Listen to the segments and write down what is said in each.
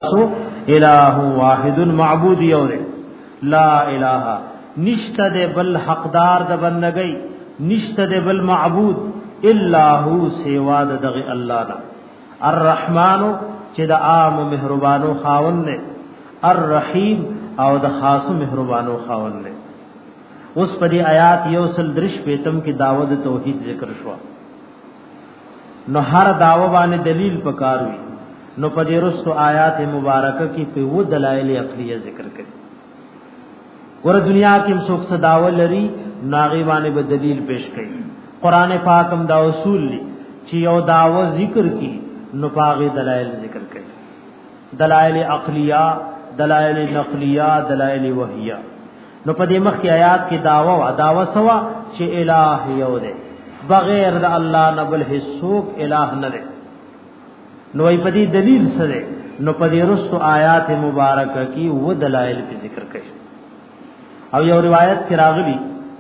الہ واحد معبود یو لا الہ نشته د بل حقدار د بندګۍ نشته د بل معبود الا هو سوا د الله دا الرحمن چې د عام مهربانو خاوند نه الرحیم او د خاص مهربانو خاوند نه. اوس په دې آیات یو سل درش پیتم کې داوود توحید ذکر شو نو هر داوا باندې دلیل پکاروي نو په دې رستو آیات مبارکه کې په و دلایل عقلیه ذکر کړي. ور دنیا کې څوک صداول لري ناغي باندې به دلیل پیش کړي. قران پاک هم دا اصول دي چې یو داوا ذکر کی نو پاغي دلایل ذکر کړي. دلایل عقلیه، دلایل نقلیه، دلایل وحیه. نو په دې مخ کې آیات کې داوا سوا چې الہ یو دی بغیر د الله نه بل هیڅوک الہ نه دی. نو ای په دې دلیل سره نو په دې رستو آیات مبارکه کې و دلایل په ذکر کړي. او یو روایت کې راغلی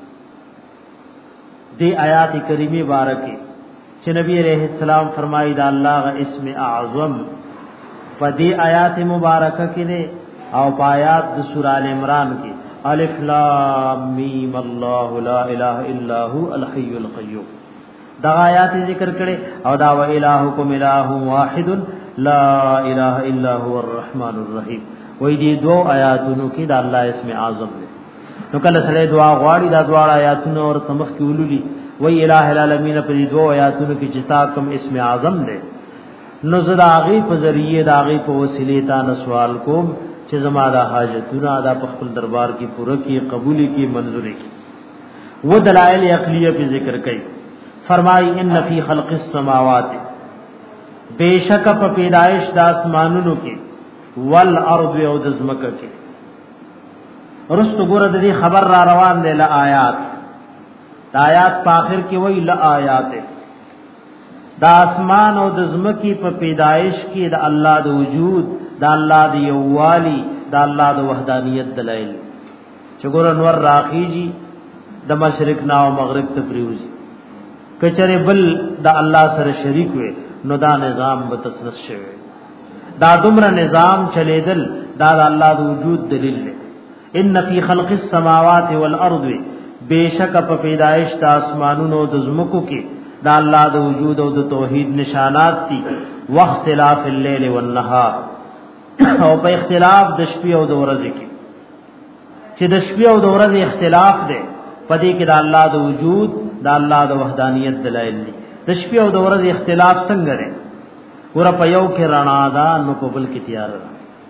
دی آیات کریمه بارکه چې نبی علیہ السلام فرمایي دا الله غ اسم اعظم په دې آیات مبارکه کې نه او پایات د سورہ ال عمران کې الف لام میم الله لا اله الا هو الحي القيوم دا آیات ذکر کړي او دا و الہکم الہ واحد لا اله الا هو الرحمن الرحیم. وې دې دو آیاتونو کې دا الله اسم اعظم دی. نو کله سره دعا غواړي دا دوا آیاتونو اور تمخ کې ولولي وې الہ العالمین په دې دو آیاتونو کې چې تا کوم اسم اعظم دی نو زدا غي په ذریعہ دا غي په وسیله تا سوال کوم چې زما دا حاجتونه دا په خپل دربار کې پوره کې قبول کې منظوري کې. و دلائل عقلیه په ذکر کوي. فرمای ان فی خلق السماوات بیشک په پیدائش د اسمانونو کې والارض او د زمکه کې رست ګور د دې خبر را روان دی ل آیات د آیات په اخر کې وای ل آیات د اسمان او د زمکی په پیدائش کې د الله د وجود د الله د یووالي د الله د وحدانیت دلایل چې ګور انور راخیږي د مشرق نا او مغرب ته پریوز کچره بل د الله سره شریک وي نو دا نظام متصرف شوی دا دومره نظام چلیدل دا د الله د وجود دلیل دی. ان فی خلق السماوات والارض بیشک په پیدائش د اسمانونو د زمکو کې دا الله د وجود او د توحید نشانات دي. واختلاف الليل والنهار او په اختلاف د شپې او د ورځې کې چې د شپې او د ورځې اختلاف دی پدې کې د الله د وجود د الله د وحدانیت دلایل دي. د شپې او د ورځې اختلاف څنګه دی ور په یو کې رڼا ده نو په بل کې تیار ده.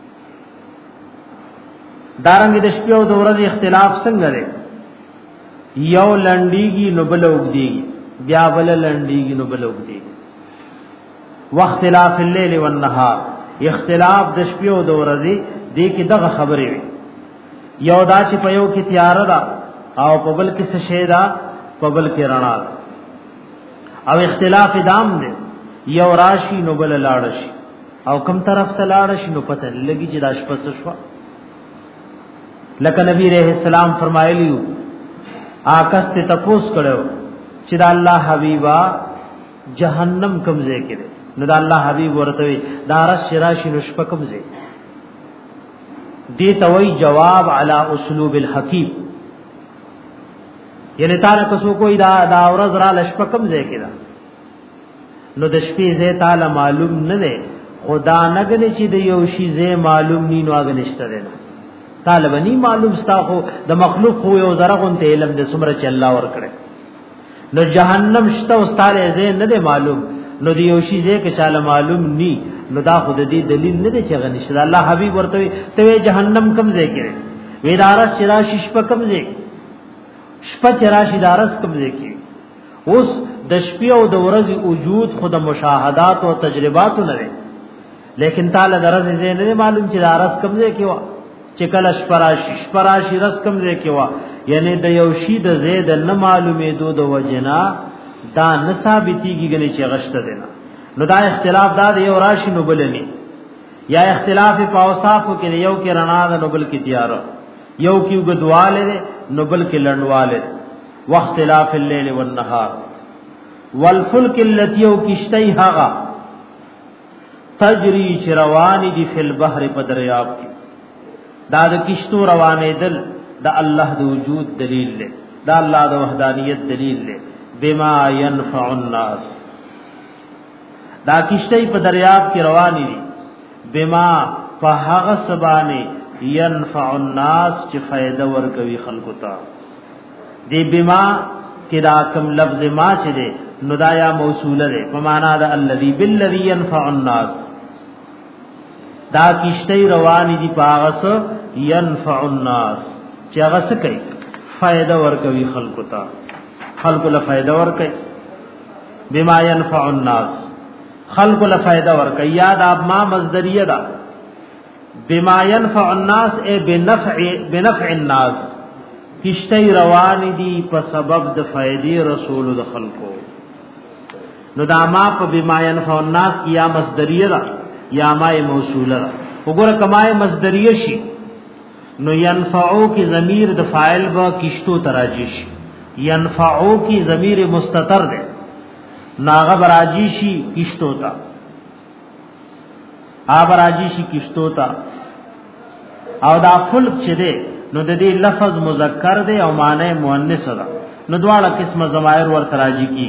دارنګ د شپې او د ورځې اختلاف څنګه دی یو لنډيږي نو بل وګديږي بیا بل لنډيږي نو بل وګديږي. واختلاف الليل والنهار اختلاف د شپې او د ورځې دې کې دغه خبرې وي یو دا چې په یو کې تیار ده او په بل کې څه شی ده په بل کې رڼا ده. او اختلاف دام دی یو راشي نو بل لاړ شي او کوم طرف ته لاړ شي نو پته لګي چې داش پس شو. لکه نبی رحم السلام فرمایلیو آکاس ته تپوس کړو چې دا الله حبیبا جهنم کوم ځای کې دی نو دا الله حبیب ورته وی دا رس شراشی نو شپ کوم ځای دی توي جواب علی اسلوب الحکیم یعنی تعالی کو کوئی دا اورز را لشپ کوم ځای کې دا نو د شپې ځای تعالی معلوم نه دی خدا نګنی چې د یو شی ځای معلوم ني نو هغه نشته دی طالب ني معلوم ستا خو د مخلوق خو یو زرغون ته علم د سمره چې الله ور کړی نو جهنم شته استاد ځای نه دی معلوم نو دی یو شی ځای کې چاله معلوم ني نو دا خود دې دلیل نه دی چې غنښت الله حبيب ورته ته جهنم کم ځای کې ویدارس چراشی شپ کم ځای شپ چراشی دارس کم ځای کې اوس د شپې او د ورځې وجود خود مشاهدات او تجربات نه لري لیکن تعالی درز ځای نه معلوم چې دارس کم ځای کې وا چې کله شپراشی رس کم ځای کې وا یعنی د یو شی د زید نه معلومې دو د وجنا دا نثابتیږي غني چې غشته دینا نو دا اختلاف دا د یو راشي نو بلني یا اختلاف په اوصافو کې یو کې رڼا ده نو بل کې تیار یو کې وګدواله نو بل کې لړواله واختلاف الليل والنهار والفلك التي يكشتي هغه تجری چروانی دی فی البحر په دریاب کې دا د کشتو روانې دل د الله د وجود دلیل له دا الله د وحدانیت دلیل له بما ينفع الناس دا کشتی په دریاب کې روانې دي بما په هغه سبانه ينفع الناس چې فائدہ ورکوي خلکو ته دی بما کې دا کوم لفظ ما چې دی نو دا یا موصوله ده په معنا د الذي بالذي ينفع الناس دا کشتی روانې دي په هغه سو ينفع الناس چې هغه څه کوي فائدہ ورکوي خلکو ته خلکو له فائدہ ورکوي بما ينفع الناس خلکو له فائدہ ورکوي یاد اب ما مصدریه ده بما ينفع الناس اي بنفع الناس کشتی روان دي په سبب د فائدې رسول د خلکو نو دا ما په بما ينفع الناس یا مصدریه ده یا ما موصوله ده وګوره کمای مصدریه شي نو ينفعو کی ضمیر د فاعل با کشتو تراجی شي ينفعو کی ضمیر مستتر ده ناغه براجی شي کشتو تا ابراجی شي کشتو تا او دا فلک چه ده نو د دې لفظ مذکر ده او معنی مؤنث ده نو دواړه قسمه ضمائر ور تراجی کی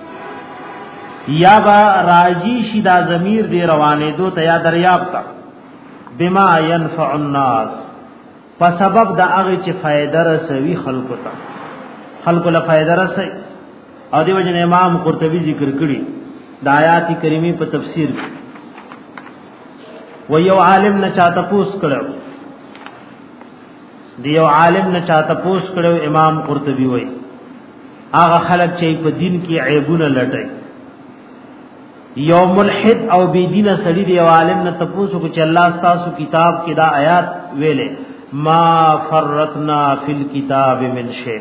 یا با راجی شي دا ضمیر دی روانه دو ته یا دریاب تا بما ينفع الناس په سبب دا هغه چې فائدہ رسوي خلکو ته خلکو له فائدہ رسي او دیو جن امام قرطبی ذکر کړي د آیات کریمه په تفسیر و یو عالم نه چاته پوس کړو دیو عالم نه چاته پوس کړو امام قرطبی وای هغه خلک چې په دین کې عیبونه لټي یو ملحد او بی دینه سړي دی عالم نه تپوسو کو چې الله تاسو کتاب کې دا آیات ویلې ما فرتنا فی الكتاب من شیء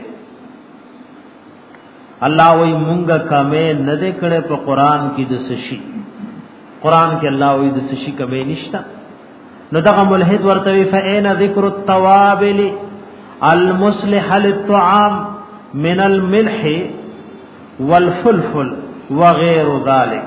الله وی مونږه کمه نه دې کړه په قران کې د سشي قران کې الله وی د سشي کمه نشتا نو دغه ملحد ورته فاین ذکر التوابل المصلح للطعام من الملح والفلفل وغير ذلك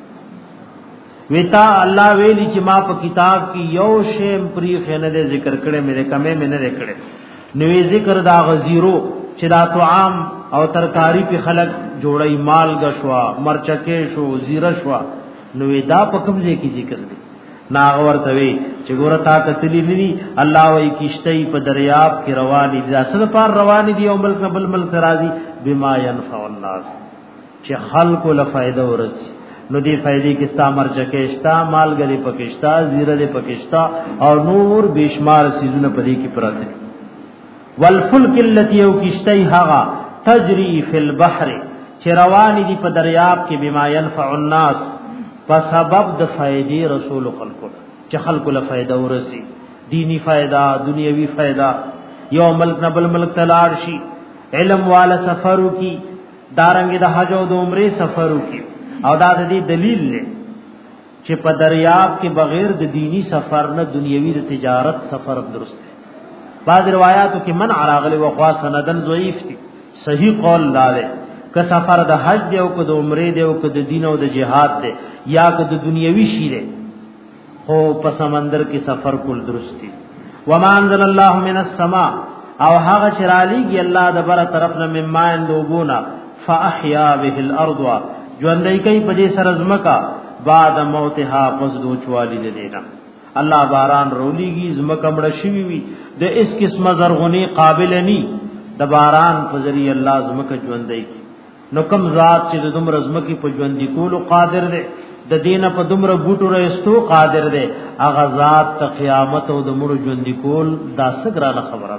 ویتا الله ویلی چې ما په کتاب کې یو شیم پری خنه دې ذکر کړي مې کمه مې نه کړي نوې ذکر دا غزیرو چې دا طعام او ترکاری په خلق جوړي مال غشوا مرچکه شو زیره شوا نوې دا په کوم ځای کې ذکر دي ناغور توي چې ګوره تا کتلی ندي الله وای کیشتي په دریاب کې رواني دي اصل پار رواني دي او ملک بل ملک راضي بما ينفع الناس چې خلق له فائدہ ورسي نو دی فائدې کې ستا مرچکهشتا مالګری پکشتا زیره پکشتا او نور بشمار سيزونه پدې کې پراته والفلک التي یو کشتي هغه تجري فی البحر چې رواني دي په دریاب کې بما ينفع الناس په سبب د فائدې رسول خلقو چې خلقو له فائدہ ورسي دینی فائدہ دنیوي فائدہ یو ملک نه بل ملک تلار شي علم والا سفرو کی دارنګ د حج او د عمره سفرو کی او دا د دې دلیل لري چې په دریاب کې بغیر د دینی سفر نه دنیوي د تجارت سفر درست دی بعض روایتو کې منع راغلي او خاص سندن ضعیف دي صحیح قول لاله که سفر د حج دی او که د عمره دی او که د دین او د جهاد دی یا که د دنیوي شی دی خو په سمندر کې سفر کول درست دی وما انزل الله من السماء او هغه چرالیږي الله د بره طرف نه مما اندوبونا فاحیا به الارض ژوندۍ کوي په دې سره زمکا بعد موتها پس دو چوالی دینا الله باران رولیږي زمکا مړ شي وي د اس قسمه زرغونی قابل ني د باران په ذریعہ الله زمکا ژوندۍ کی نو کم ذات چې د دومره زمکی په ژوندۍ کولو قادر دی د دینه په دومره بوټو رېستو قادر دی هغه ذات ته قیامت او د مړو ژوندۍ کول دا څنګه خبره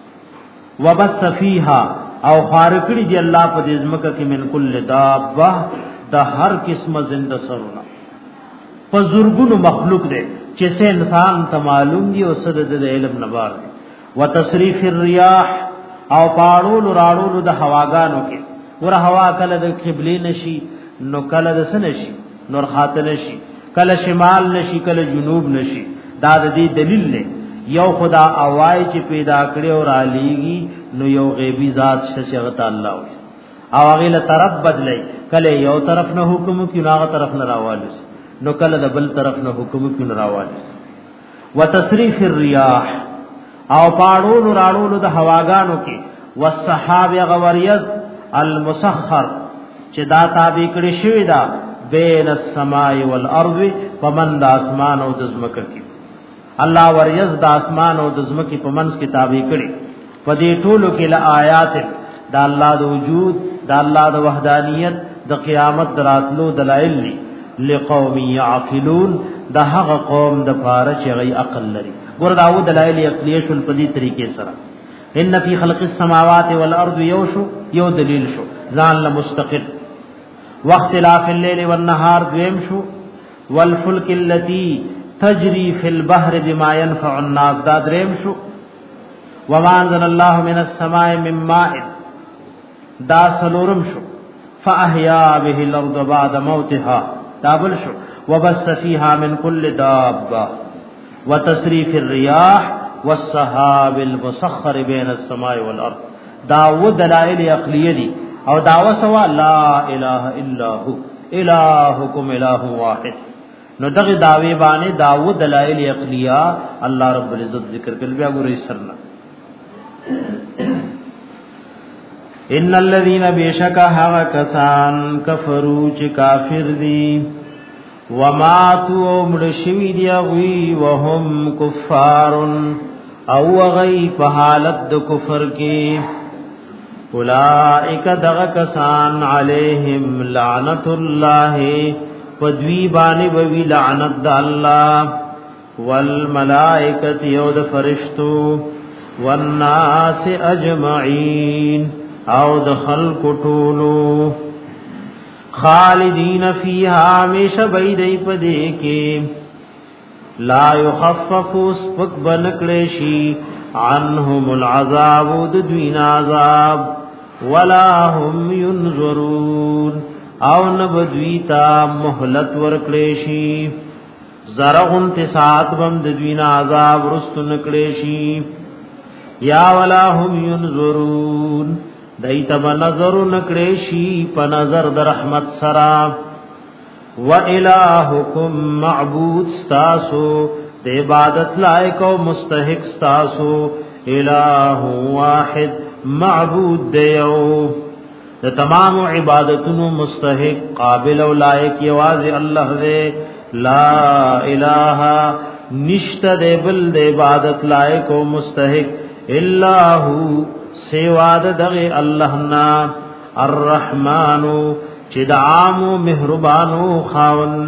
وبث فیها او خارقړي دی الله په دې زمکا کې من کل دابه د هر قسمه زنده سرونه په زورګونو مخلوق دی چې سه انسان ته معلوم دی او صد د علم نبار دی وتصریف الرياح او پاړو راړو د هواګانو کې ور هوا کله د قبله نشي نو کله د سنشي نور خاطر نشي کله شمال نشي کله جنوب نشي دا د دې دلیل دی یو خدا اوای چې پیدا کړي او را لېږي نو یو غیبی ذات شته الله وي او هغه له طرف بدلای کله یو طرف نه حکم کوي هغه طرف نه راوالي نو کله د بل طرف نه حکم کین راوالی وتصریف الرياح او پاړو راړو د هواګانو کې والسحاب غوریز المسخر چې دا تابع کړی شوی دا بین السماء والارض فمن د اسمان او د زمکه کې الله وریز د اسمان او د زمکه په منځ کې تابع کړی په دې ټولو کې لآیات د الله د وجود د الله د وحدانیت د قیامت دراتلو دلایل دي لقوم يعقلون د هغه قوم د پاره چې غي عقل لري ګور داو دلایل عقلیه شول په دې طریقې سره ان فی خلق السماوات والارض یو دلیل شو ځان له مستقل واختلاف الليل والنهار دویم شو والفلك التي تجري في البحر بما ينفع الناس دا دریم شو وما انزل الله من السماء من ماء دا سلورم شو فاحيا به الارض بعد موتها دابل شو وبث فيها من كل دابه وتصريف الرياح والسحاب المسخر بين السماء والارض داود دلائل عقلیه دي او داوا سوا لا اله الا هو الهکم اله واحد نو دغه داوی باندې داود دلائل عقلیه الله رب العزت ذکر کړل بیا ګورې سرنا ان الذين بشكا کسان کفروا چې کافر دي وماتوا مړشوی دی غوی وهم کفار او غی په حالت د کفر کې اولائک دغه کسان علیہم لعنت الله پدوی باندې وی لعنت د الله والملائکه یود فرشتو والناس اجمعین او د خلق ټولو خالدین فیها همیشه بيدای پدې کې لا يخفف سپک بنکړشی عنهم العذاب د دوین عذاب ولا هم ينظرون او نبدویتا مهلت ورکړشی زرغن تسات بم د دوین عذاب رست نکړشی یا ولا هم ينظرون دایته نظر نکړشی په نظر د رحمت سرا و الہکم معبود ستاسو د عبادت لایق او مستحق ستاسو الہ واحد معبود دیو د تمام عبادتونو مستحق قابل او لایق یواز الله دې لا الہ نشته د بل د عبادت لایق او مستحق الا هو سوا دغه الله نا الرحمن چې د عام مهربانو خاوند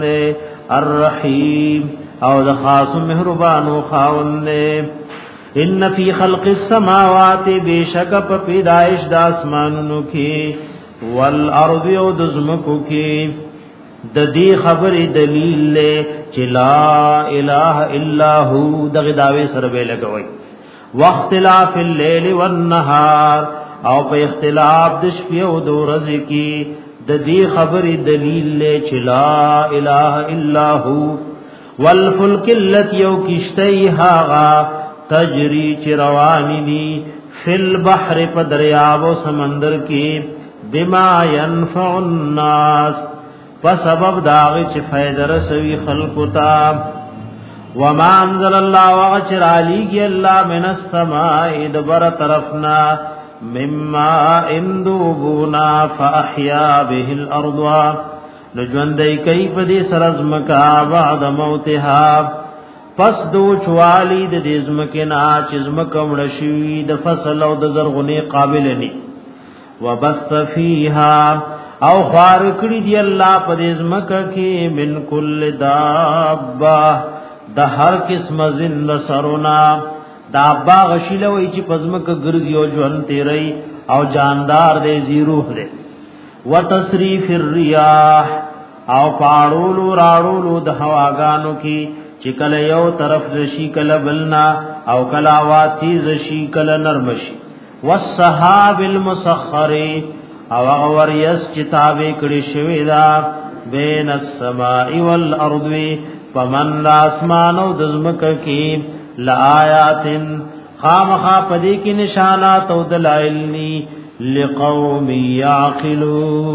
الرحیم او د خاص مهربانو خاوند ان فی خلق السماوات بشک په پیدائش د اسمانونو کې والارض او د زمکو کې د دې خبرې دلیل له چې لا اله الا هو دغه داوی سره به لګوي واختلاف الليل والنهار او په اختلاف د شپې او د ورځې کې د دې خبرې دلیل له چې لا اله الا هو والفلك التي يكشتيها تجري چروانی دي فل بحر په دریاب او سمندر کې بما ينفع الناس په سبب داغه چې فائدہ رسوي خلق ته وما انزل الله واجر علیږي الله من السماء دبر طرفنا مما اندوبنا فاحيا به الارض لجوندای کیف دې سرزمکا بعد موتها پس دو چوالی د دې زمکه نا چې زمکه مړ شي د فصل او د زرغونی قابل ني وبث فيها او خار کړی دی الله په دې زمکه کې من کل دابه د هر قسم زند سرونا دابا غشلوي چې پزمک ګرځي او ژوند تیری او جاندار دې زیروح دې وتصریف الرياح او پاړولو راړولو د هواګانو کې چې کله یو طرف رشي کله بلنا او کله واتی زشي کله نرمشي والسحاب المسخر او اور یس کتابه کړي شوی دا بین السماء والارض فمن لا اسمان او دزمکه کی لآیات خامخا پدی کی نشانات او دلائل نی لقوم یعقلون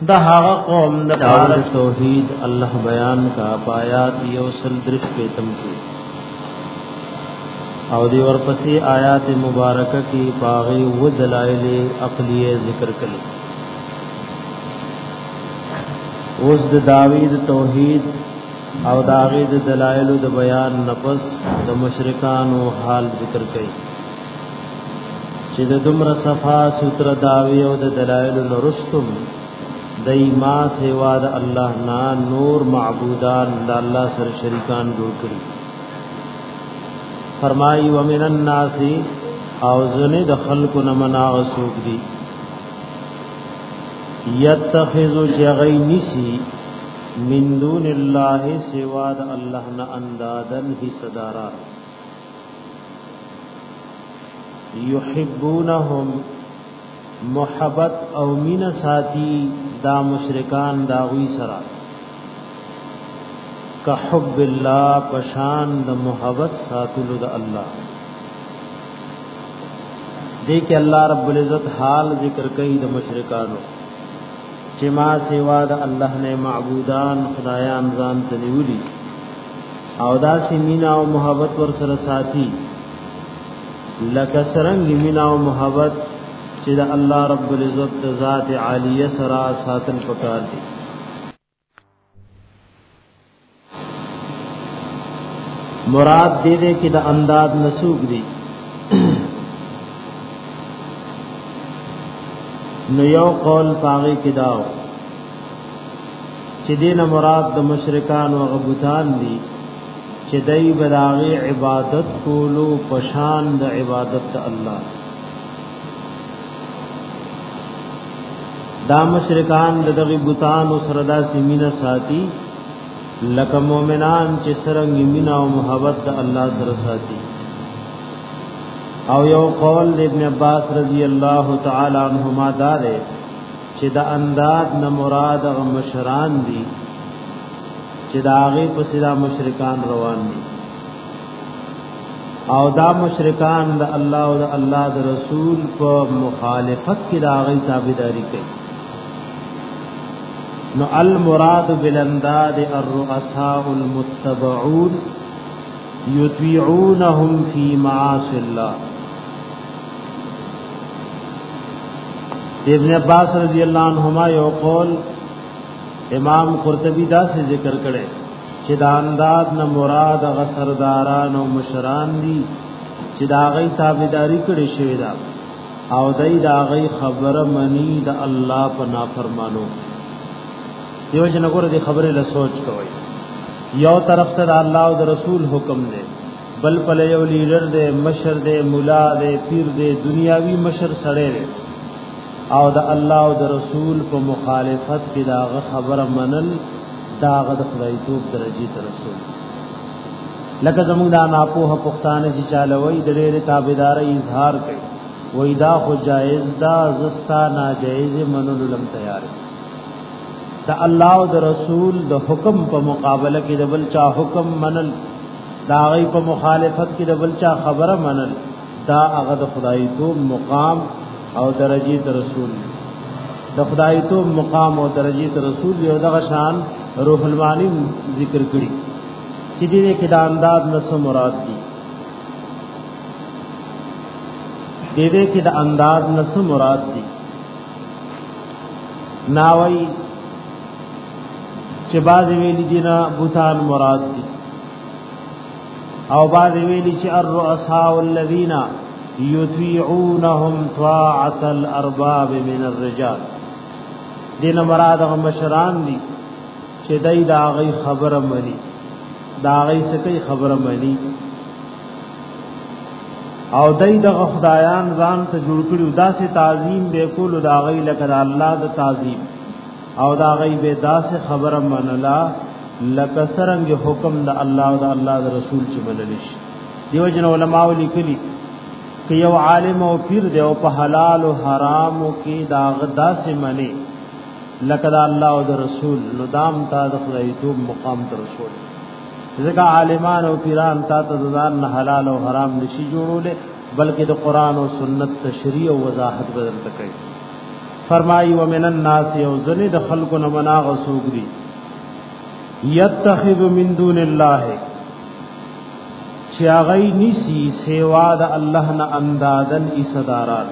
دا هغه قوم د دعوت توحید الله بیان کا آیات یوسل درش پیتم کی او دی ورپسې آیات مبارکه کی باغی و دلائل عقلیه ذکر کړي اوس د داوید توحید او داغه د دلایل د بیان نفس د مشرکانو حال ذکر کړي چې د دمر صفا سوتر داوی او د دلایل نرستم دایما سیوا د الله نا نور معبودان د الله سره شریکان جوړ کړي فرمایي ومن الناس او زنه د خلق نمنا غسوک دي یتخذو جغی نسی من دون الله سوا د الله نه اندادن حصدارا یحبونهم محبت او مین ساتي دا مشرکان دا وی سرا که حب الله پشان د محبت ساتلو د الله دې کې الله رب العزت حال ذکر کوي د مشرکانو چې ما سوا د الله نه معبودان خدایان ځان ته نیولي او دا چې مینا او محبت ور سره ساتي لکه سرنګ مینا او محبت چې د الله رب العزت د ذات عالیه سره ساتل پکار دي مراد دې دې کې د انداز نسوک دي نو یو قول پاغي کې داو چې دین مراد د مشرکان او غبطان دي چې دای بداغي عبادت کولو پشان د عبادت د الله دا مشرکان د دغه بوتان او سردا سیمینه ساتي لکه مؤمنان چې سرنګ مینا او محبت د الله سره ساتي او یو قول ابن عباس رضی الله تعالی عنہما داره چې د انداد نه مراد غ مشران دي چې داغه په سیدا مشرکان روان دي او دا مشرکان د الله او د الله د رسول په مخالفت کې داغه تابعداري کوي نو المراد بالانداد الرؤساء المتبعون يطيعونهم في معاصي الله ابن عباس رضی اللہ عنہما یو قول امام قرطبی دا سے ذکر کړي چې دا انداد نه مراد غ سرداران او مشران دي چې دا غي تابعداري کړي شوی دا او دای دا غي خبره منی د الله په نافرمانو یو جنګور دي خبره له سوچ کوي یو طرف ته الله او د رسول حکم دی بل په یو لیډر دی مشر دی مولا دی پیر دی دنیاوی مشر سره دی او د الله او د رسول په مخالفت کې داغه خبره منل داغه د خدای توپ درجه ته رسول لکه زموږ د ناپوه پښتانه چې چالوي د ډېر تابعداري اظهار کوي وای دا خو جایز دا زستا ناجایز منلو لم تیار دا الله او د رسول د حکم په مقابله کې د بل چا حکم منل داغه په مخالفت کې د بل چا خبره منل دا هغه د خدای توپ مقام او درجه ته رسول د خدای تو مقام او درجه ته رسول یو دغه شان روح المانی ذکر کړي چې دې کې د انداز نس مراد دي دې کې د انداز نس مراد دي ناوي چې باز ویلي دي نه بوتان مراد دي او باز ویلي چې الرؤساء الذين یطیعونهم طاعة الارباب من الرجال دین مراد مشران دي چې دای دا غي خبره مني دا غي سکی خبره مني او دای د خدایان ځان ته جوړ کړي داسې تعظیم به کول دا غي لکه الله د تعظیم او دا غي به داسې خبره منلا لکه څنګه حکم د الله او د الله د رسول چې منل شي دیو جن علماء لیکلي کہ یو عالم او پیر دی او په حلال او حرام کې دا غدا سے منی لکه الله او رسول نظام تا د خدای توب مقام ته رسول ځکه عالمان او پیران تا ته ځان حلال او حرام نشي جوړول بلکې د قران او سنت تشریح او وضاحت بدل تکي فرمائی ومن الناس یوزن د خلق نه مناغ سوق دی یتخذ من دون الله چا غی نسی سوا د الله نه اندادن ایصدارات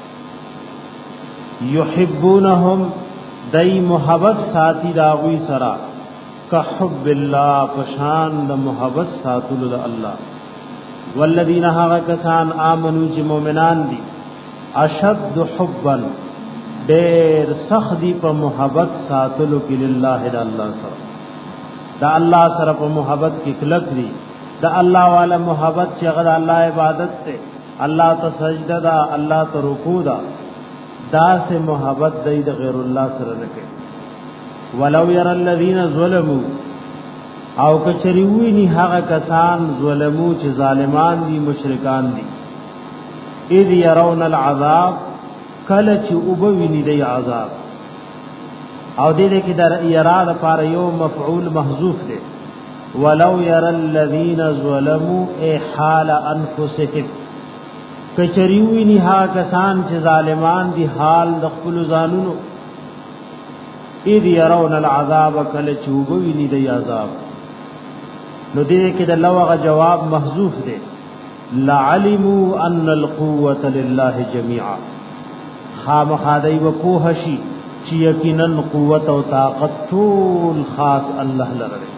یحبونهم دای محبت ساتي دا غوی سرا کحب الله پشان د محبت ساتلو د الله والذین هغه کسان آمنو چې مؤمنان دي اشد حبا ډېر سخت دي په محبت ساتلو کې لله د الله سره دا الله سره په محبت کې کلک دي دا الله والا محبت چې هغه الله عبادت ته الله ته سجده دا الله ته رکوع دا سے محبت دی د غیر الله سره نه کوي ولو ير الذين ظلموا او کچری وی نه هغه کسان ظلمو چې ظالمان دي مشرکان دي اذ يرون العذاب کله چې وبویني دی عذاب او دې کې در یرا د پاره یو مفعول محذوف دی ولو ير الذين ظلموا اي حال انفسهم کچری وی نه هغه کسان چې ظالمان دي حال د خپل ځانونو اذ يرون العذاب کله چې وبویني دی عذاب نو دې کې د لوغه جواب محذوف دی لعلموا ان القوه لله جميعا خامخادای وکوهشی چې یقینا قوت او طاقت ټول خاص الله لره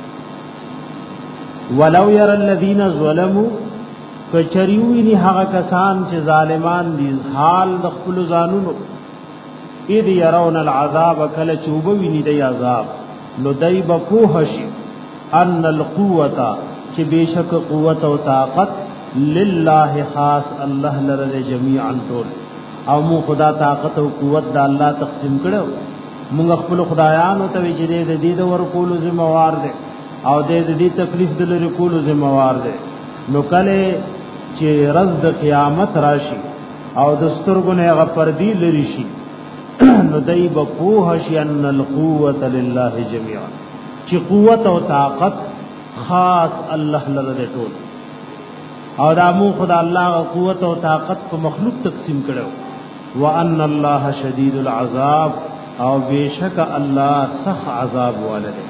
ولو ير الذين ظلموا کچریوی هغه کسان چې ظالمان دي حال د خپل ځانونو اذ يرون العذاب کله چې وبویني دی عذاب نو دای بکوهشی ان القوه چې بشک قوت او طاقت لله خاص الله لره جميعا ټول او مو خدا طاقت او قوت د الله تقسیم کړو موږ خپل خدایانو ته چې دې د ورکول ذمہوار دي او دې تکلیف د لري کول ذمہوار دي نو کله چې رز د قیامت راشي او د سترګو نه غفردی لري شي نو دای بپوه شي ان القوه لله جميعا چې قوت او طاقت خاص الله لره ټول او دا مو خدا الله قوت او طاقت په مخلوق تقسیم کړو وان الله شدید العذاب او بیشک الله سخت عذاب والده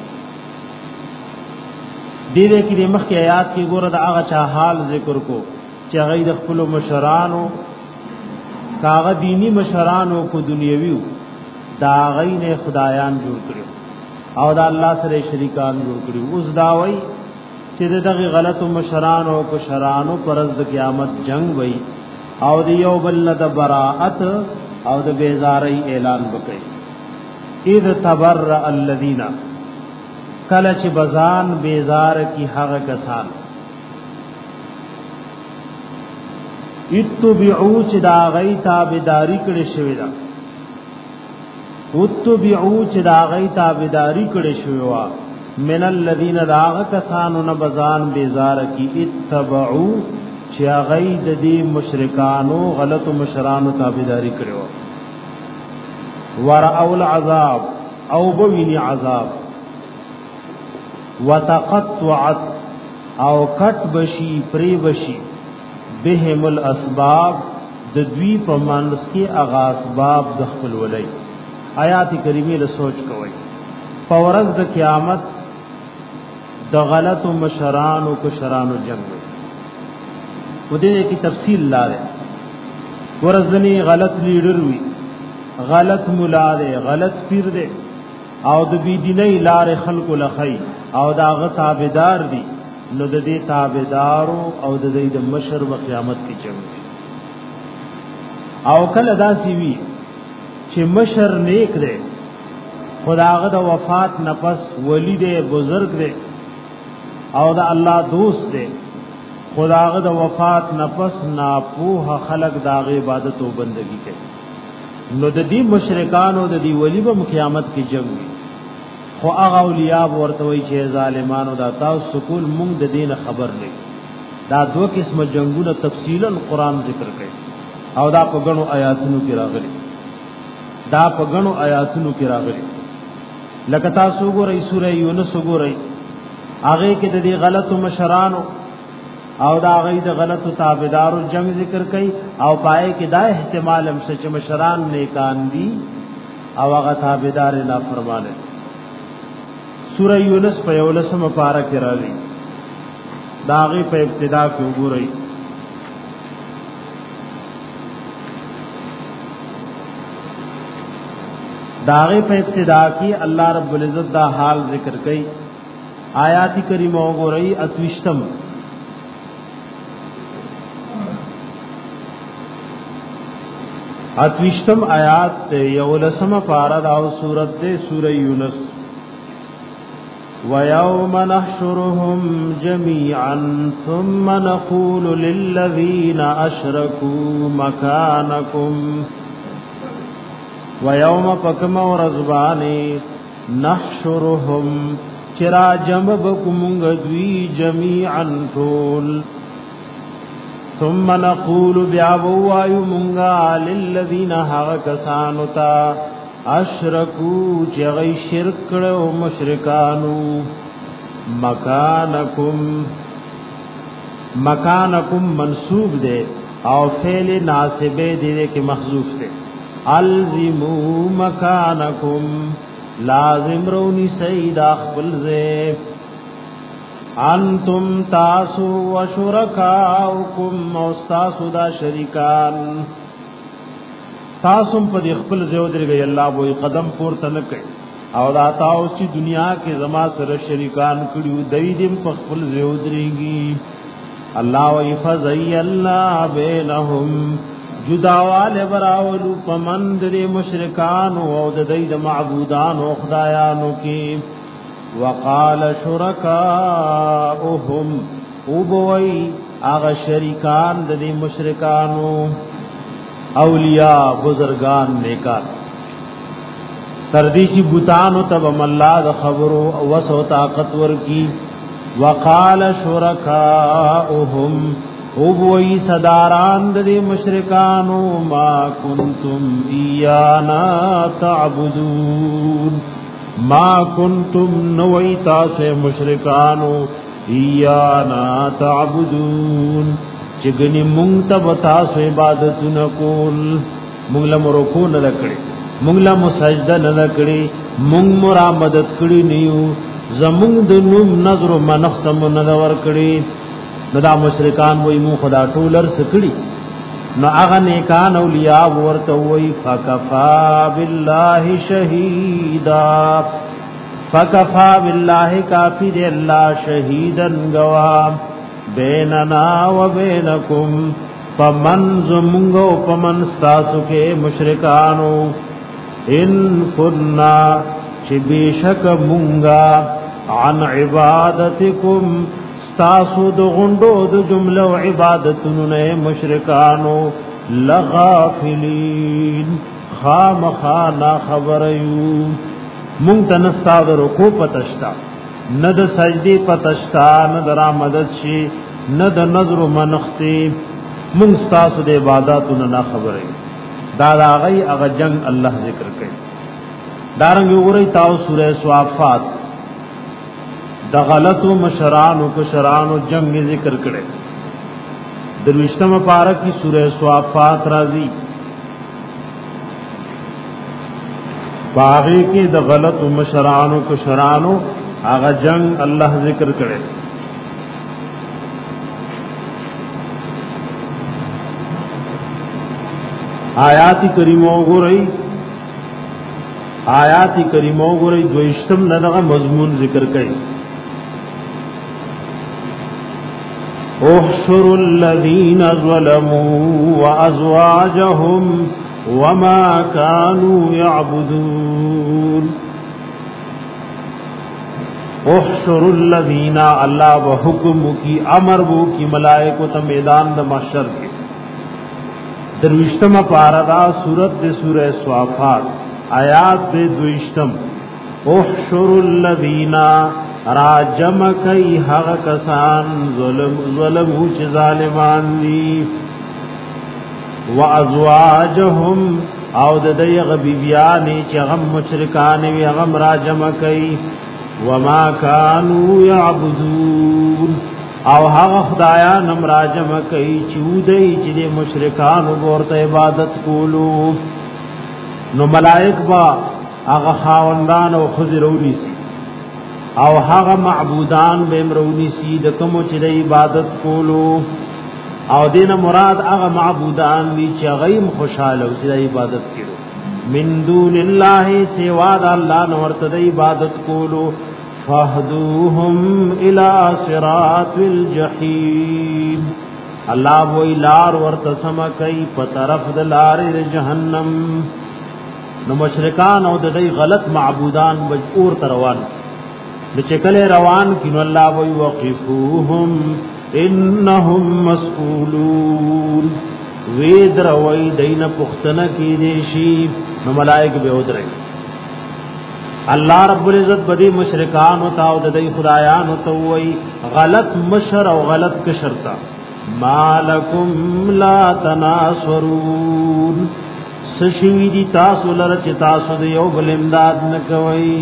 دې کې د مخکې آیات کې ګوره دا هغه چا حال ذکر کو چې هغه د خپل مشرانو کاغه دینی مشرانو کو دنیوي دا غینه خدایان جوړ کړو او دا الله سره شریکان جوړ کړو اوس دا وای چې دغه غلط مشرانو کو شرانو پرز د قیامت جنگ وای او د یو بل د براءت او د بیزاری اعلان وکړي اذ تبرأ الذين کله چې بزان بیزار کی هغه کسان اتبعو چې دا غي تابعداري کړي شوی دا اتبعو چې دا غي تابعداري کړي شوی وا من الذين راغ کسانو نه بزان بیزار کی اتبعو چې غي د دې مشرکانو غلط مشرانو تابعداري کړي وا ورأوا العذاب او بوینی عذاب وتقطعت او کټ بشي پری بشي بهم الاسباب د دوی په مانس کې اغاز باب د خپل ولای آیات کریمه له سوچ کوي فورز د قیامت د غلط مشران او کشران جنگ و دې کی تفصیل لاره ورزنی غلط لیډر وی غلط مولا دی غلط پیر دی او د بی دیني لار خلق لخی او داغه تابعدار دي نو د دې تابعدارو او د دې د مشر و قیامت کې جنگ او کله داسي وی چې مشر نیک دی خداغه د وفات نفس ولی دی بزرگ دی او د الله دوست دی خداغه د وفات نفس ناپوه خلق داغه عبادت او بندگی کوي نو د دې مشرکانو د دې ولی به قیامت کې جنگ وي خو هغه اولیاء ورته وی چې ظالمانو دا تاسو سکول مونږ د دین خبر نه دا دوه قسمه جنگونه تفصیلا قران ذکر کوي او دا په غنو آیاتونو کې راغلي لکه تاسو ګورئ سورې یونس ګورئ هغه کې د دې غلط مشرانو او دا غي د غلط تابعدارو جنگ ذکر کوي او پای کې دا احتمال هم چې مشران نیکان دي او هغه تابعدار نافرمانه. سورہ یونس په 11 پارہ کې راځي. داغه په ابتدا کې وګورئ. داغه په ابتدا کې الله رب العزت دا حال ذکر کړي. آیات کریمه وګورئ. اتوشتم آیات 11 پارہ دا سورۃ دے سورہ یونس. وَيَوْمَ نَحْشُرُهُمْ جَمِيعًا ثُمَّ نَقُولُ لِلَّذِينَ أَشْرَكُوا مَكَانَكُمْ وَيَوْمَ فَكَمَ وَرَزْبَانِ نَحْشُرُهُمْ چرا جمع بکمونگ دوی جميعا طول ثم نقول بیابوایو منگا للذین حق کسانتا اشرکو چغی شرک کرو مشرکانو مکانکم منصوب دے او فعل ناسبے دے کے محذوف دے. الزمو مکانکم لازم رونی سید اخبل زے انتم تاسو و شرکاؤکم اوستاسو دا شریکان تاسم پا دی اخبل زے ادر گئی. اللہ بوئی قدم پورتا نکے او دا تاوس چی دنیا کے زما سر شریکان کڑیو دیدم پا اخبل زے ادرے گی. اللہ وی فزیلنا بینہم جداوال براولو پمند دی مشرکانو او دید معبودانو خدایانو کی. وقال شرکاؤہم اوبوئی آغا شریکان دی مشرکانو اولیاء بزرگان نیکان تردیشی بوتانو تبم اللہ دا خبرو وسو طاقت ورکی. وقال شرکاؤہم اوبوئی صداران دی مشرکانو ما کنتم ایانا تعبدون ما کنتم نوئی تاسو مشرکانو ایانا تعبدون چگنی مونگ تب تاسو عبادتو نکول. مونگ لمرکو نلکڑی مونگ لمسجدہ نلکڑی مونگ مرا مدد کڑی نیو زمونگ دنوم نظر منختم ندور کڑی. نو دا مشرکان وای مو خدا ټولر سکړي. نو هغه نیکان اولیاء ورته وای فکفا بالله شهیدا فکفا بالله کافی دی الله شهیدن گوا بیننا و بینکم فمن زمونگو فمن ستاسو کے مشرکانو ان کننا چی بیشک مونگا عن عبادتکم تاسو د غندو د جمله او عبادتونو نه مشرکانو لغافلین خامخانا خبریو. مونږ ته نستا د رکوع پتشتا نه د سجدي پتشتا نه د را مدد شي نه د نظر منختی. مونږ تاسو د عبادتونو نه خبریو. دا هغه هغه جنگ الله ذکر کوي. دارنګ وګورئ تاسو سورہ صافات د غلطو مشرانو کشرانو جنگ ذکر کړي. دروشتم پارہ کی سورہ صافات راضی باغی کی د غلطو مشرانو کشرانو هغه جنگ الله ذکر کړي. آیات کریمو وګورئ دویشتم دغه مضمون ذکر کړي. احشروا الذين ظلموا وازواجهم وما كانوا يعبدون. احشروا الذين الله وحکم کی امر بو کی ملائکہ ته میدان د محشر کې. دروشتم پاردا سورۃ د سورہ صافات آیات د دویشتم. احشروا الذين راجم کئی حق کسان ظلم چ ظالمان دی. و ازواجهم او د دیغ بیبیانی چ غم مشرکان وی غم راجم کئی. وما كانوا يعبدون او هغه خدایان هم راجم کئی چودی چې د مشرکان ورته عبادت کولو. نو ملائک با هغه خاوندان او خضرونی سي او هغه معبودان به امرونی سي د کوم چې د عبادت کولو او دینه مراد هغه معبودان دي چې غیم خوشاله او چې د عبادت کړي من دون الله سوا د الله نور ته د عبادت کولو فهدوهم الى صراط الجحیم الله وی لار ورته سم کوي په طرف د لار جهنم نو مشرکان او د دې غلط معبودان مجبور روان د چکله روان کینو الله وی وقفوهم انهم مسئولون وید روی دین پختنه کی دیشی نو ملائک به ودرې الله رب العزت بدی مشرکان او تاو د دې خدایان او تو وی غلط مشر او غلط کشرتا مالکم لا تناصرون سشوی دی تاسو لره چې تاسو د یو بل امداد نکوي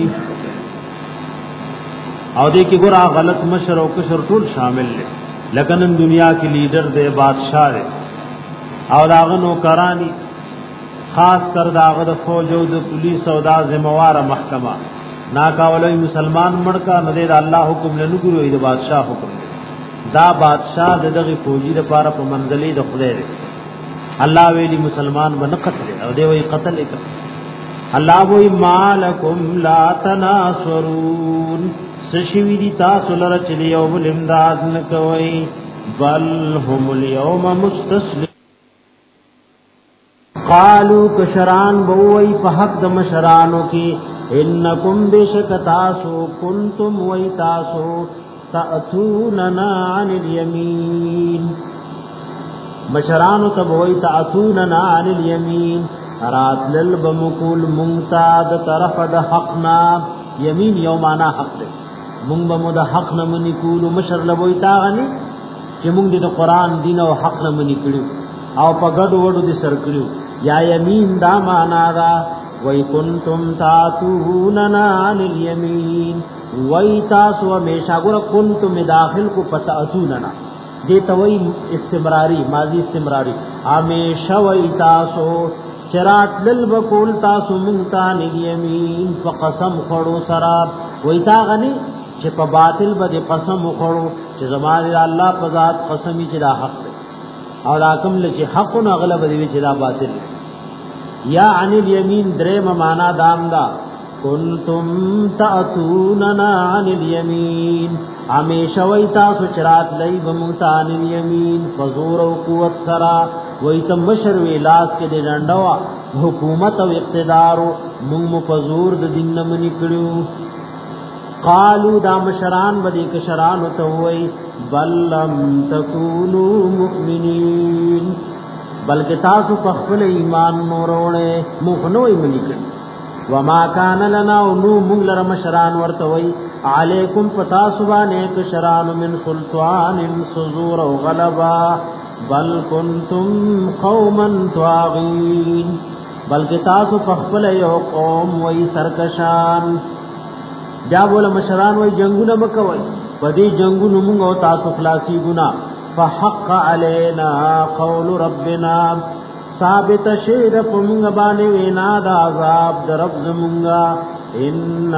او دې کې ګور غلط مشر او کشر ټول شامل دي لکه نن دنیا کې لیډر دی بادشاہ دی او داغه نوکرانی خاص کر داغه د فوج او د پولیس او د ذمہوار محکمه ناکاولوی مسلمان مړکا نه دی الله حکم نه ګوري د بادشاہ حکم دا بادشاہ دغه فوجي د پاره په منځلې د خدای دی الله ویلی مسلمان باندې قتل او دی وی قتل وکړه الله وی مالکم لا تناصرون سشوی دی تاسو لره چې یو بل امداد نکوي بل هم اليوم مستسلم قالوا کشران بوئی په حق د مشرانو کې انکم بشک تاسو کنتم وی تاسو تأتوننا عن الیمین مشرانو تبوئی تأتوننا عن الیمین رات للبمکول منتاد طرف د حقنا یمین یومانا حق دے مونږ به مو د حق نه منی کولو مشر لوي تا غني چې مونږ د قران دین او حق نه منی کړو او په ګډو وډو دي سر کړو یا یمین دا معنا دا وای کنتم تاتوننا عن الیمین وای تاسو همیشه ګور کنتم داخل کو پتاتوننا دې توي استمراری ماضی استمراری همیشه وای تاسو چرات دل بکول تاسو مونږ ته الیمین فقسم خړو سراب وای تا غني چې په باطل باندې قسم وکړو چې زماره الله په ذات قسمی چې دا حق دی او راکم لچې حق نه غلب دی چې دا باطل یا عن الیمین درې معنا دام دا کنتم تاتوننا عن الیمین همیشه وای تاسو چرات لای بمتان الیمین فزور او قوت سرا وای تم مشر ویلاس کې د ډنډوا حکومت او اقتدار موږ فزور د دین نه منی کړو قالوا دا مشران بدی کشران توئی بل لم تکونوا مؤمنین بلکہ تاسو پخپل ایمان نورونه مخنوئی منی کړي وما كان لنا نو موږ لره مشران ورتوي علیکم پتا سبانه کشران من سلطان سزور او غلبا بل کنتم قوما طاغین بلکہ تاسو پخپل یو قوم وای سرکشان بیا بوله مشران وای جنگونه مکوي پدې جنگونو موږ او تاسو خلاصي ګنا فحق علينا قول ربنا ثابت شید پمږ باندې وینا د عذاب در رب زمونږه ان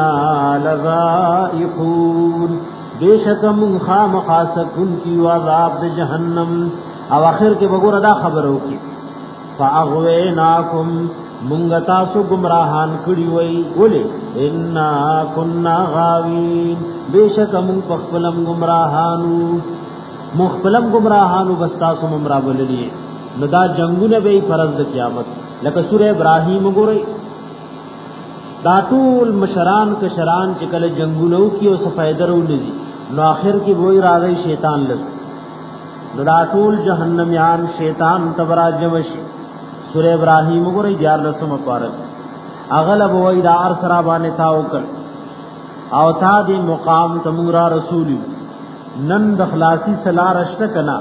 لذائقون بیشک من خامخاسکن کی عذاب د جهنم او اخر کې وګوره دا خبرو کی فاغویناکم مونږ تاسو گمراهان کړی وای ولې ان كنا غاوین بیشک مونږ خپلم گمراهانو مخفلم گمراهانو بس تاسو ممرا بللی نو دا جنگونه به فرض د قیامت لکه سوره ابراهیم وګورئ دا ټول مشران کشران چې کله جنگونو کې او صفایدرو لذي نو اخر کې وای راځي شیطان لږ نو دا ټول جهنميان شیطان تبرا جمشي سورہ ابراہیم وګورئ 11 پارک اغلب وای دا ار سرا باندې تاو کړ او تا دې مقام تمورا رسول نن د خلاصي سلا رشت کنا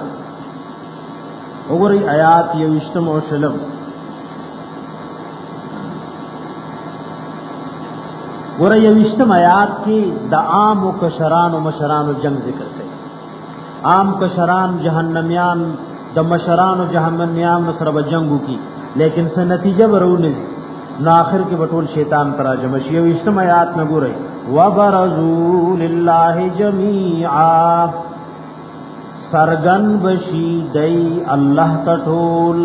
وګورئ آیات یو اشتم او شلم ګورئ یو اشتم آیات کې د عام او کشران او مشران جنگ ذکر کړي عام کشران جهنميان د مشران او جهنميان سره جنگو کی لیکن څه نتیجه ورونه نو آخر کې بټول شیطان تراجم شي. او اسم آیات نه ګورئ وبرزوا لله جميعا سرغن بشي دای الله تټول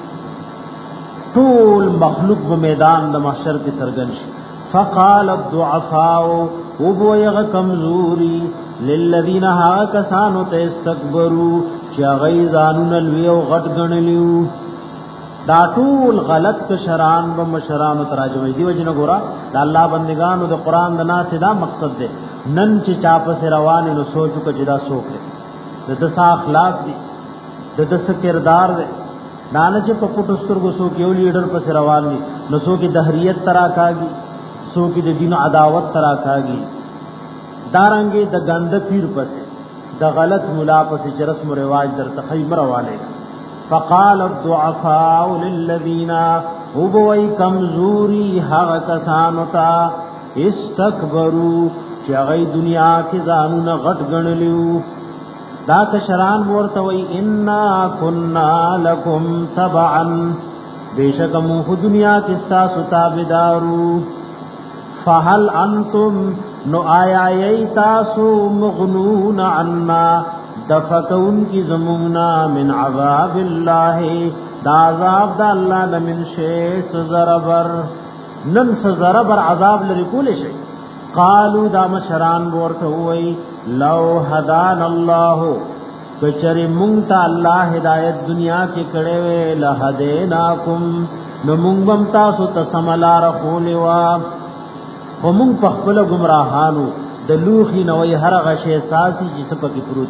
طول مخلوق په میدان د محشر کې سرغن شي. فقال الضعفاء وبو يغ کمزوري للذین ها کسانو ته استكبروا چې غیظانن الوی او غټ غنلیو. دا ټول غلط کشران و مشران تراجمه دی وجنه ګورا د الله بندگانو د قران د ناس دا مقصد دی. نن چې چا په روان نو سوچو چې دا سوک دی د دسا اخلاق دی د دس کردار دی دانه چې په پټو سترګو سو کې یو لیډر په روان دي نو سو کې دهریت ترا کاږي سو کې د دین عداوت ترا کاږي دارنګي د غند پیر پسې د غلط مولا پسې چې رسم او رواج در تخیمر والے. فقال الضعفاء للذین هو کمزوری ها کسانو تا استكبروا چې غي دنیا کې ځانونه غټ غنلیو. دا کشران ورته وای ان كنا لكم تبعا بیشک مو دنیا کې تاسو تابعدارو. فهل انتم نو آیا ای تاسو مغنون عنا دفقون کی زمونا من عذاب الله دا عذاب دا الله د من شی سزربر نن سزربر عذاب لري کول شي. قالوا دا مشران ورته وای لو هدان الله کچری مونږ ته الله هدایت دنیا کې کړي وې لهدیناکم نو مونږ هم تاسو ته سملار خولوا. ومون په خپل گمراهانو د لوخي نوې هر غشي ساسي چې سپکی پروت.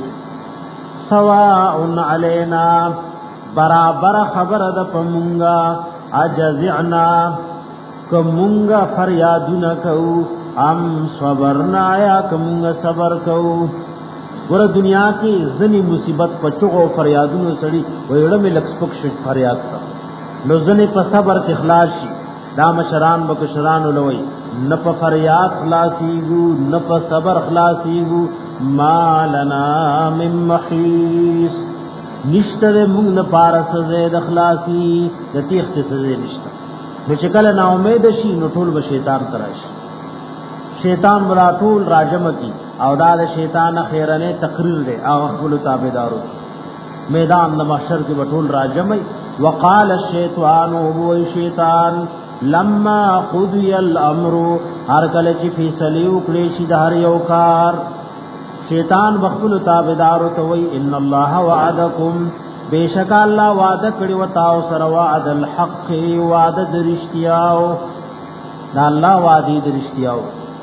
سواء علینا برابر خبر د پمونګه اجزعنا کومونګه فریادونه کو ام صبرنا یا کومونګه صبر کو. ور دنیا کې ځنی مصیبت پچو فریادونه سړي وړه مې لکسپک شي فریاد کا نو ځنی په صبر کې اخلاص شي. دا مشران بکشران لوي نه په فریاد خلاصيګو نه په صبر خلاصيګو. مالنا من محیص نشته موږ نه پارس زید خلاصي د تیخت سزه نشته. نو چې کله نا امید شي نو ټول به شیطان تراشي. شیطان برا ټول راجم کی او دا د شیطان خیرنه تقریر دی او خپل تابعدارو میدان د محشر کې بټول راجمای. وقال الشیطان هو شیطان لما قضی الامر هر کله چې فیصله وکړي شي د هر یو کار شیطان بخل تابعدار ته وای ان الله وعدکم بیشک الله وعده کړی و تاسو سره وعد الحق وعده درشتیاو دا الله وعده درشتیاو.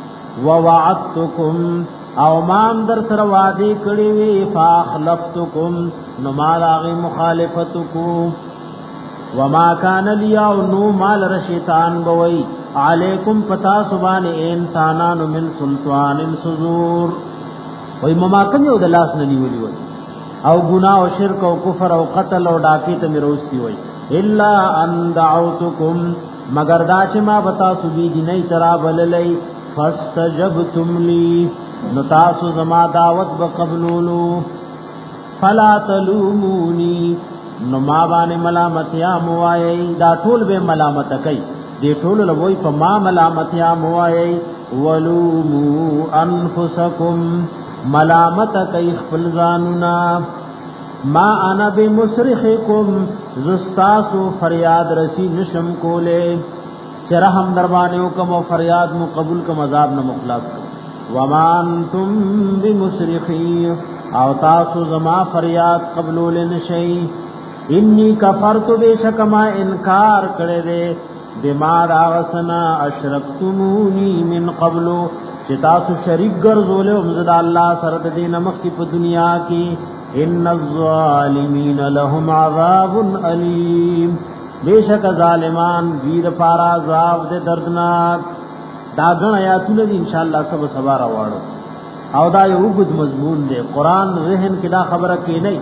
ووعدتکم او مام در سره وعده کړی وی فاخلفتکم نو ما راغی مخالفتکم. وما کان لیا نو مال رشیطان بوئی علیکم پتا سبان انسانان من سلطان سزور وی مماکن یو دلاس ننیولی وی او گناہ و شرک و کفر و قتل و ڈاکیت می روستی وی الا ان دعوتکم مگر دا چې ما بتا سبی دی نئی تراب للی فاستجبتم لی نتاسو زما دعوت بقبلولو فلا تلومونی نو ما باندې ملامت یا موایي. دا ټول به ملامت کوي دې ټول لوی په ما ملامت یا موایي. ولومو انفسکم ملامت کوي خپل ځانونه. ما انا بمصرخکم زستاسو فریاد رسی نشم کوله چې رحم دربانه کوم او فریاد مو قبول کوم عذاب نه مخلاص. وما انتم بمصرخی او تاسو زما فریاد قبول نشئ. انی کفرت بیشک ما انکار کړه دے بما راغسنا اشرکتمونی من قبل چې تاسو شریک ګرځول او مزد الله سره د دین مخ کی په دنیا کې. ان الظالمین لهم عذاب الیم بیشک ظالمان ویر پار عذاب دے دردناک. دا غن آیاتونه ان شاء الله سب سبا راوړو او دا یو وګد مضمون دی. قران ذهن کې دا خبره کې نه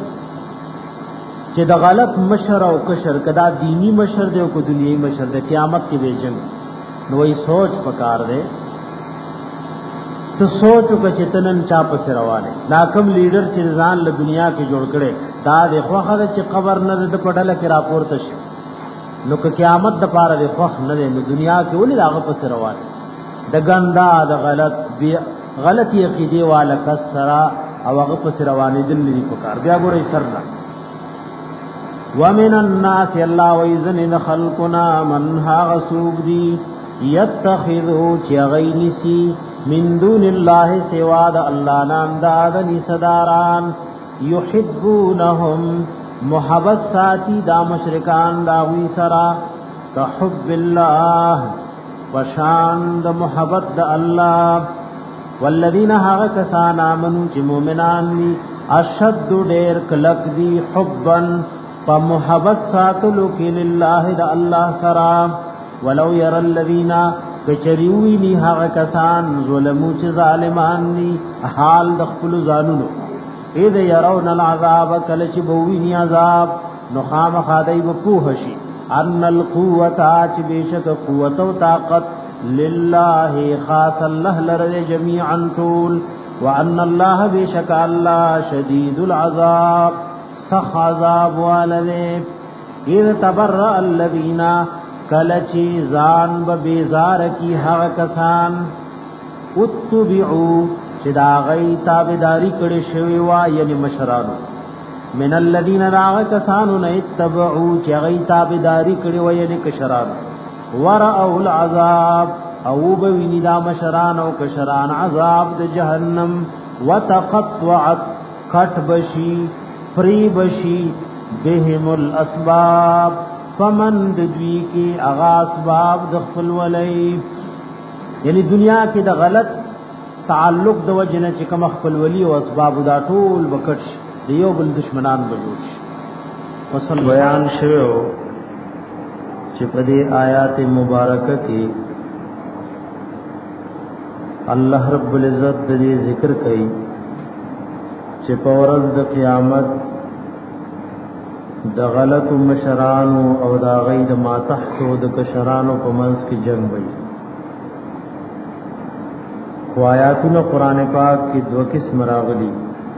چې د غلط مشر او کشر کدا دینی مشر دی او کو دنیوي مشر دی قیامت کې به جنگ نو وی سوچ پکار دی. تو سوچو که چتنن چا پس روانه دا کم لیډر چې ځان له دنیا کې جوړ کړي دا د خوخه چې قبر نه د پټله کې راپورته شي نو که قیامت د پاره د خوخ نه نو دنیا کې ولې هغه پس روان د ګندا د غلطی عقیده والا کسرا او هغه پس روانې دل لري پکار بیا ګورې سرنا ومن الناس الله ويذن خلقنا من ها غسوب دي يتخذو چغینسی من دون الله سوا د الله نام دادنی صداران يحبونهم محبت ساتي دا مشرکان دا وی سرا تحب الله وشان د محبت د الله والذین ها کسان امنوا چې مؤمنان دي اشد ډیر کلک دي حبا فمحبت ساتلو کې لله د الله سرا ولو ير الذين کچریوی نی هغه کسان ظلمو چې ظالمان دي حال د خپل ځانونو اذ يرون العذاب کل چې بووی نی عذاب نو خامخادای په پوهشي ان القوه چې بشک قوت او طاقت لله خاص الله لره جميعا طول وان الله بشک الله شدید العذاب سخ عذاب والده اذ تبرأ الذين کلچی زان به بیزار کی هغه کسان اتبعوا چې دا غي تابعداري کړي شوی وا یعنی مشرانو من الذين راغ کسانو نه اتبعوا چې غي تابعداري کړي و یعنی کشران ورأوا العذاب او به ویني دا مشران او کشران عذاب د جهنم وتقطعت کټبشي فری بشي بهم الاسباب فمن دوی کی اغا اسباب د خپل ولی یعنی دنیا کې د غلط تعلق د وجنه چې کوم خپل ولی او اسباب دا ټول وکټ دیو بل دشمنان بجوش وصل بیان شوو چې په دې آیات مبارکه کې الله رب العزت دې ذکر کوي چې په ورځ د قیامت د غلط مشرانو او دا غید ما تحت د کشرانو په منځ کې جنگ وي خو آیاتونه قران پاک کې دوه قسم راغلي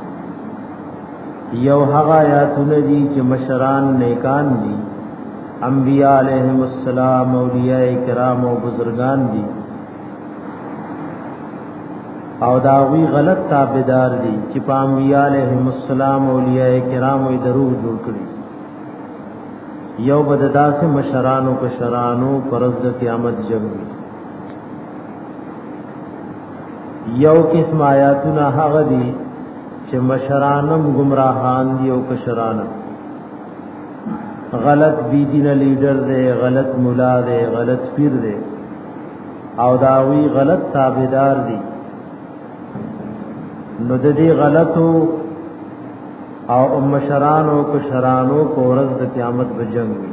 یو هغه آیاتونه دي چې مشران نیکان دي انبیاء علیهم السلام اولیاء کرام او بزرگان دي او داوی غلط تابعدار دي چې په انبیاء علیهم السلام اولیاء کرام او دروغ جوړ کړي یو بددا سے مشرانو کشرانو پرز د قیامت جنگ یو قسم آیاتونه هغه دي چې مشرانم گمراهان دي او کشران غلط بی دین لیډر دی غلط مولا دی غلط پیر دی او داوی غلط تابعدار دي نو د دې غلطو او مشرانو کشرانو په ورځ د قیامت به جنگ وي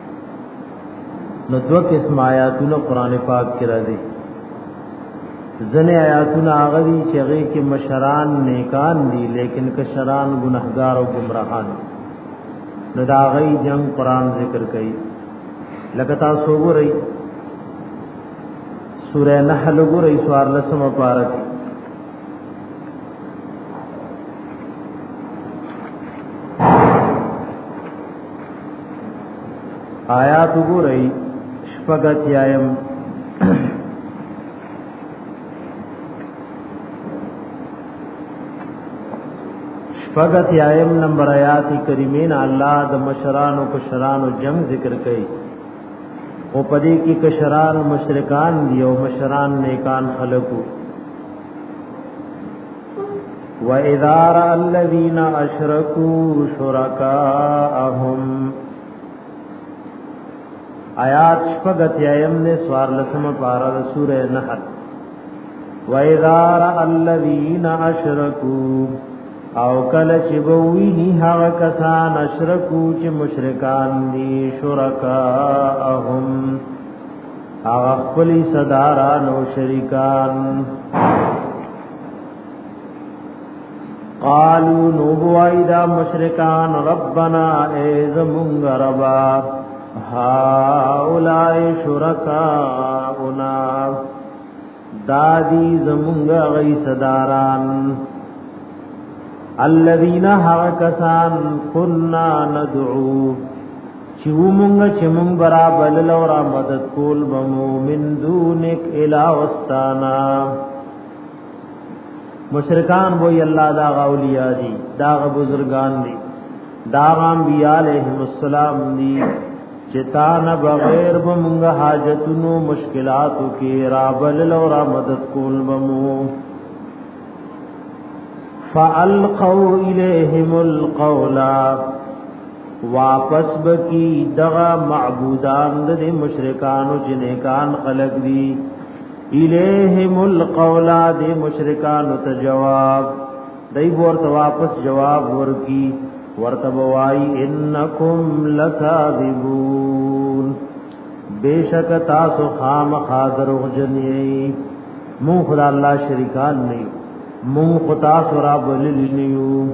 نو دوه قسم آیاتونه قران پاک کې راځي ځنه آیاتونه هغه دي چې هغه کې مشران نیکان دي لیکن کشران ګناهګار او گمراهان نو دا غي جنگ قران ذکر کوي لکه تاسو وګورئ سورہ نحل وګورئ سوار لسمه پارک آیات وګورئ شپږت یایم شپږت یایم نمبر آیات کریمین الله د مشرانو کشرانو جنگ ذکر کړي او پدې کې کشران مشرکان دي او مشران نیکان خلقو وَإِذَا رَأَى الَّذِينَ أَشْرَكُوا شُرَكَاءَهُمْ آیات شپږت یایم نے سوار لسمه پارا سورہ نحل وَإِذَا رَأَى الَّذِينَ أَشْرَكُوا او کله چې بووینی هغه کسان اشرکو چې مشرکان دي شرکاءهم هغه خپل صداران او شریکان قالوا نوبوایدا مشرکان ربنا ایزمونگ ربا هؤلاء شرکاؤنا دادی زمونگ غی صداران الذين هاكسان كنا ندعو چې ومونږ چې مونږ برابر لورا مدد کول بمو من دونک الا واستانا مشرکان وی الله دا اولیاء دي دا بزرگان دي دا انبیاء علیہم السلام دي چتا نه بغیر بمونږ حاجتونو مشکلاتو کې رابل لورا مدد کول بمو فالقوا الیہم القول واپس بکی دغا معبودان د مشرکانو جنیکان خلق دی الیہم القول د مشرکانو ته جواب دای ورته واپس جواب ورکی ورته وای انکم لکاذبون بیشک تاسو خامخادر غجنی مون خدا الله شریکان نه مون خدا سورا بللیو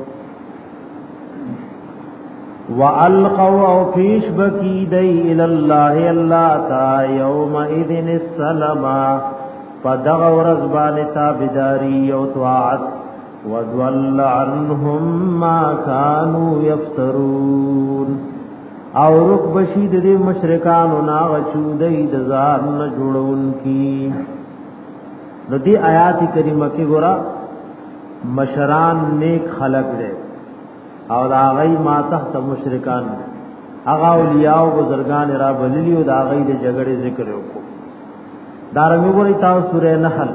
وَأَلْقَوْا أَوْ فِيشْ بَكِيدَيْ إِلَى اللَّهِ اللَّهَ تَا يَوْمَئِذٍ السَّلَمَا فَدَغَ وَرَزْبَانِ تَابِدَارِي وَطَاعَتْ وَضَلَّ عَنْهُمْ مَا كَانُوا يَفْتَرُونَ او رک بشید دی مشرکانو ناغچودی دزار نجوڑون کی نو دی آیات کریمہ کی گورا مشران نیک خلق دے او دا غي ما تحت مشرکان هغه اولیاء او بزرگان را بللی او دا غي د جګړې ذکر وکړو دارنګ وګورئ تاسو سورې نحل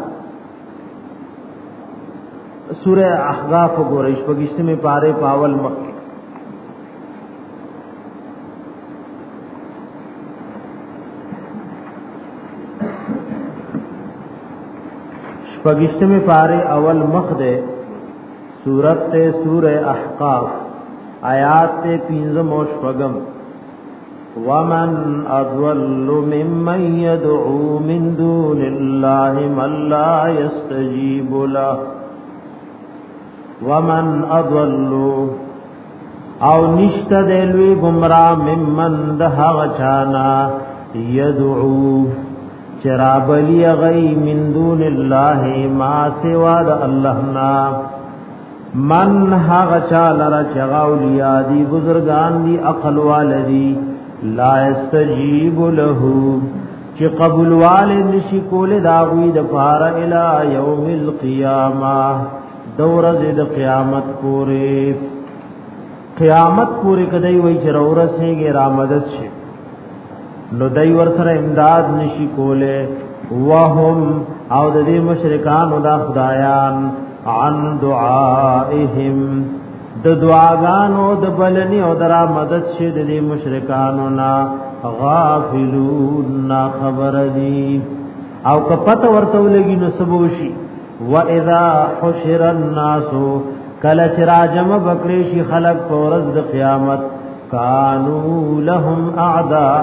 سورې احقاف وګورئ شپږشتمه پاره پاول مکه شپږشتمه پاره اول مخ ده سورت سورہ احقاف آیات تے پینزم و شفگم ومن اضل ممن يدعو من دون اللہ من لا يستجیب له ومن اضل او نشت دلوی گمراہ ممن دہا غچانا يدعو چرابلی غی من دون اللہ ما سوا دا اللہنا من هاغ چالر چغاولیاء دی بزرگان دی اقل والدی لا استجیب له چی قبول والد نشی کول داغوی دپارا الى یوم القیامہ دور زید قیامت پوری کدی وی چر ورسے گے رامدد شے نو دی ورسر امداد نشی کولے وهم او دی مشرکان دا خدایان عن دعائهم د دعاګانو د بلنی او درا مدد شه د مشرکانو نا غافلون نا خبر دي او کپت ورته لګي نو سبوشي واذا حشر الناس کل چراجم بکریشی خلق پورز د قیامت کانوا لهم اعداء